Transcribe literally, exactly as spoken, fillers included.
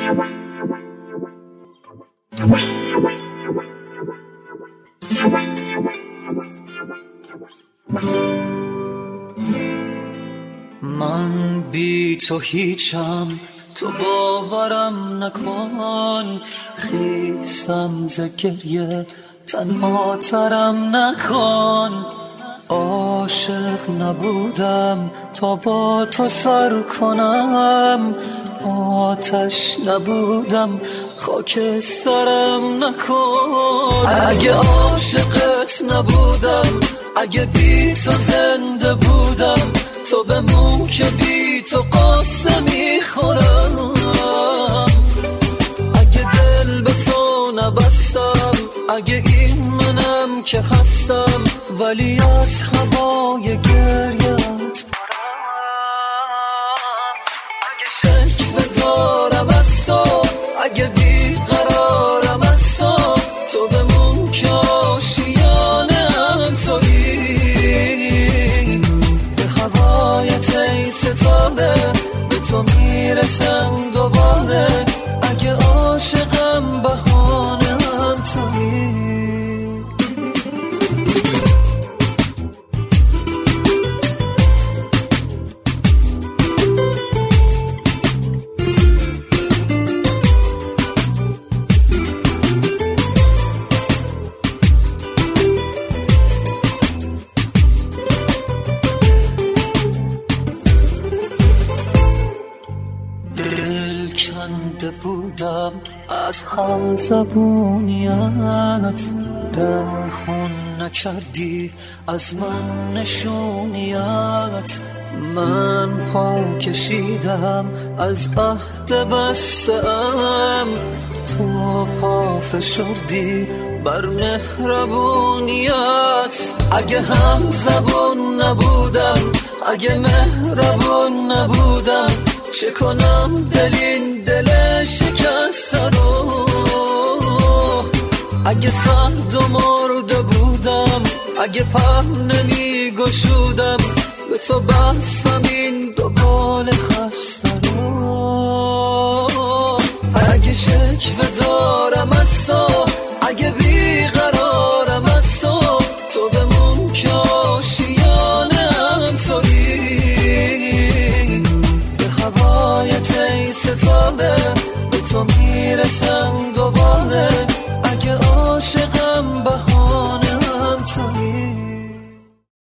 من بی تو هیچم، تو باورم نکن، خیسم ز گریه تنها ترم نکن. عاشق نبودم تا با تو سر کنم، آتش نبودم خاکسترم نکن. اگه عاشقت نبودم، اگه بی تو زنده بودم، تو بمون که بی تو قصه میخورم. اگه دل به تو نبستم، اگه این منم که هستم، ولی از هوای گریت پرم. اگه شک دارم از تو، اگه بیقرارم از تو، تو بمون که آشیانم تویی. به هوایت ای ستاره، به تو میرسم دوباره. اگه عاشقم بهانم تویی. دل کنده بودم از هم زبونیت، پنهون نکردی از من نشونیت. من پا کشیدم از عهد بسته‌ام، تو پا فشردی بر مهربونیت. اگه هم زبون نبودم، اگه مهربون نبودم، چه کنم دل این دل شکسته رو. اگه سرد و مرده بودم، اگه پر نمی گشودم، به تو بستم